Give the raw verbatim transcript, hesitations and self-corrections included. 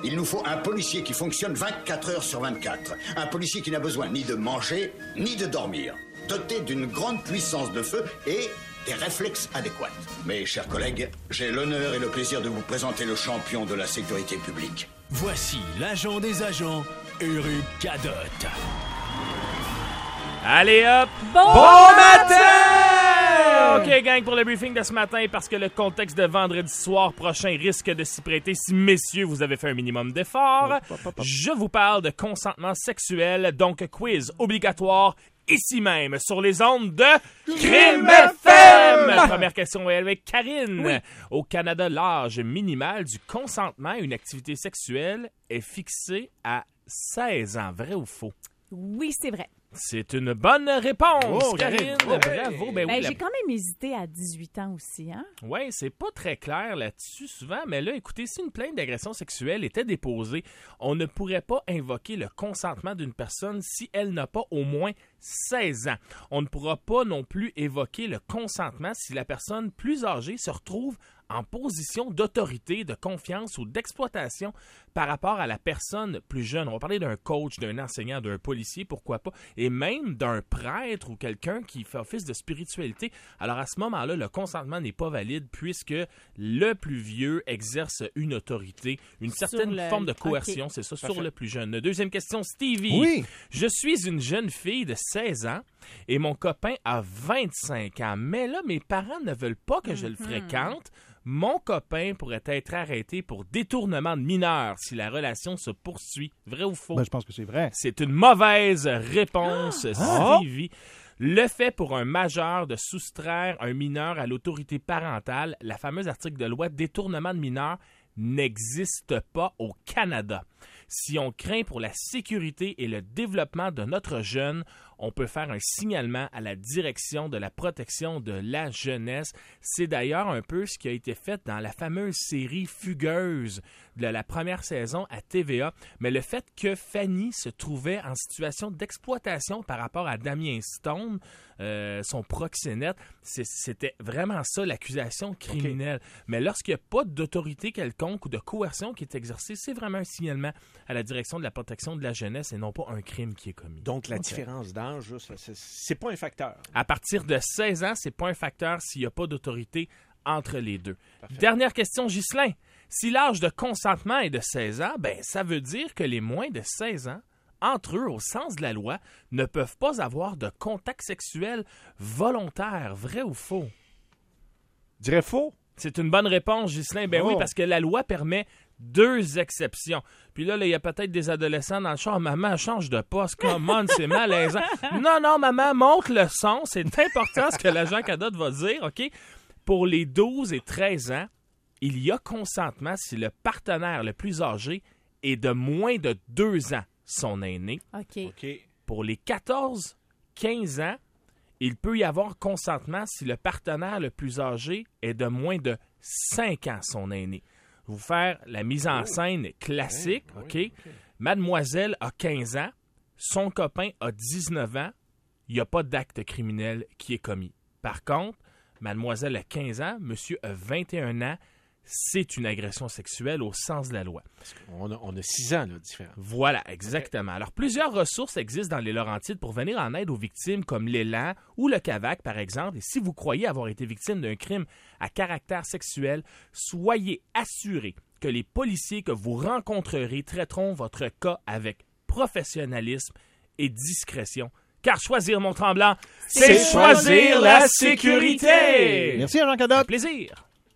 Il nous faut un policier qui fonctionne vingt-quatre heures sur vingt-quatre. Un policier qui n'a besoin ni de manger, ni de dormir. Doté d'une grande puissance de feu et des réflexes adéquats. Mes chers collègues, j'ai l'honneur et le plaisir de vous présenter le champion de la sécurité publique. Voici l'agent des agents, Éric Cadotte. Allez hop! Bon, bon matin! matin! OK, gang, pour le briefing de ce matin, parce que le contexte de vendredi soir prochain risque de s'y prêter si, messieurs, vous avez fait un minimum d'efforts. Hop, hop, hop. Je vous parle de consentement sexuel, donc quiz obligatoire, ici même, sur les ondes de Crime F M! Première question avec Karine. Oui. Au Canada, l'âge minimal du consentement à une activité sexuelle est fixé à seize ans. Vrai ou faux? Oui, c'est vrai. C'est une bonne réponse, Oh, Karine. Karine. Bravo. Ben, Ben, oui, la- j'ai quand même hésité à dix-huit ans aussi, hein? Oui, c'est pas très clair là-dessus souvent, mais là, écoutez, si une plainte d'agression sexuelle était déposée, on ne pourrait pas invoquer le consentement d'une personne si elle n'a pas au moins seize ans. On ne pourra pas non plus évoquer le consentement si la personne plus âgée se retrouve en position d'autorité, de confiance ou d'exploitation par rapport à la personne plus jeune. On va parler d'un coach, d'un enseignant, d'un policier, pourquoi pas, et même d'un prêtre ou quelqu'un qui fait office de spiritualité. Alors à ce moment-là, le consentement n'est pas valide puisque le plus vieux exerce une autorité, une certaine le- forme de coercion, OK. c'est ça, Parfait. sur le plus jeune. Deuxième question, Stevie. Oui. Je suis une jeune fille de seize ans et mon copain a vingt-cinq ans. Mais là, mes parents ne veulent pas que je le fréquente. Mon copain pourrait être arrêté pour détournement de mineur si la relation se poursuit. Vrai ou faux? Ben, je pense que c'est vrai. C'est une mauvaise réponse, Ah! Stevie. Le fait pour un majeur de soustraire un mineur à l'autorité parentale, la fameuse article de loi détournement de mineur, n'existe pas au Canada. Si on craint pour la sécurité et le développement de notre jeune, on peut faire un signalement à la direction de la protection de la jeunesse. C'est d'ailleurs un peu ce qui a été fait dans la fameuse série Fugueuse de la première saison à T V A. Mais le fait que Fanny se trouvait en situation d'exploitation par rapport à Damien Stone, euh, son proxénète, c'est- c'était vraiment ça l'accusation criminelle. Mais lorsqu'il n'y a pas d'autorité quelconque ou de coercion qui est exercée, c'est vraiment un signalement à la direction de la protection de la jeunesse et non pas un crime qui est commis. Donc, la Ok. différence d'âge, ça, c'est, c'est pas un facteur. À partir de seize ans, c'est pas un facteur s'il n'y a pas d'autorité entre les deux. Parfait. Dernière question, Ghislain. Si l'âge de consentement est de seize ans, ben ça veut dire que les moins de seize ans, entre eux, au sens de la loi, ne peuvent pas avoir de contact sexuel volontaire. Vrai ou faux? Je dirais faux. C'est une bonne réponse, Ghislain. Ben Oh. oui, parce que la loi permet deux exceptions. Puis là, là, il y a peut-être des adolescents dans le char. Maman, change de poste. Come on, c'est malaisant. Non, non, maman, monte le son. C'est important ce que l'agent Cadotte va dire, OK? Pour les douze et treize ans, il y a consentement si le partenaire le plus âgé est de moins de deux ans son aîné. OK. OK. Pour les quatorze quinze ans, il peut y avoir consentement si le partenaire le plus âgé est de moins de cinq ans son aîné. Je vais vous faire la mise en scène classique, Oui, OK? oui, Mademoiselle a quinze ans, son copain a dix-neuf ans, il n'y a pas d'acte criminel qui est commis. Par contre, mademoiselle a quinze ans, monsieur a vingt et un ans, c'est une agression sexuelle au sens de la loi. On a, on a six ans, là, différents. Voilà, exactement. Alors, plusieurs ressources existent dans les Laurentides pour venir en aide aux victimes, comme l'Élan ou le CAVAC, par exemple. Et si vous croyez avoir été victime d'un crime à caractère sexuel, soyez assurés que les policiers que vous rencontrerez traiteront votre cas avec professionnalisme et discrétion. Car choisir Mont-Tremblant, c'est choisir la sécurité! Merci, Jean Cadotte. Plaisir!